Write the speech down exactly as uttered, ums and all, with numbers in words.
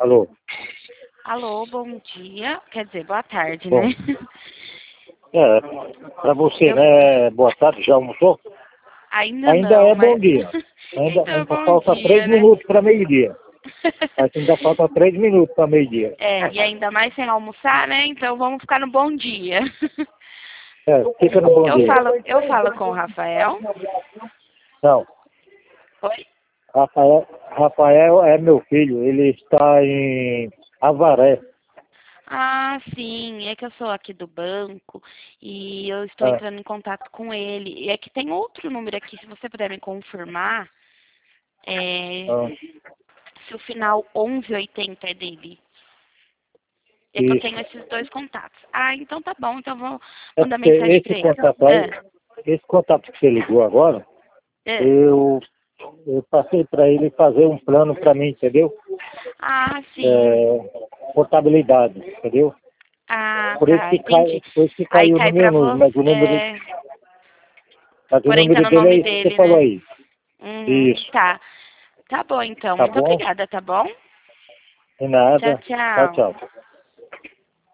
Alô? Alô, bom dia. Quer dizer, boa tarde, Bom, né? é, pra você, Eu né? Boa tarde, já almoçou? ainda Ainda não, é bom mas dia. Ainda, então ainda bom falta três dia, né? minutos para meio-dia. Mas ainda falta três minutos para meio-dia. É, e ainda mais sem almoçar, né? Então vamos ficar no bom dia. É, fica no bom Eu dia. falo, eu falo com o Rafael. Não, Oi? Rafael, Rafael é meu filho, ele está em Avaré. Ah, sim, é que eu sou aqui do banco e eu estou Ah, entrando em contato com ele. E é que tem outro número aqui, se você puder me confirmar, é, ah, se o final onze oitenta é dele. É que eu tenho isso. esses dois contatos. Ah, então tá bom, então eu vou É mandar porque mensagem esse para ele. contato aí, Ah, esse contato que você ligou agora, ah. eu, eu passei para ele fazer um plano para mim, entendeu? Ah, sim. É, contabilidade, entendeu? Ah, Por isso tá, que, cai, entendi. por isso que Aí caiu no cai meu pra número, você. mas o número, É, mas o porém tá número no dele é nome isso que você dele, falou né? aí. Uhum, Isso, tá. Tá bom, então. tá Muito bom? obrigada, tá bom? De Tchau, nada. Tchau, tchau. tchau.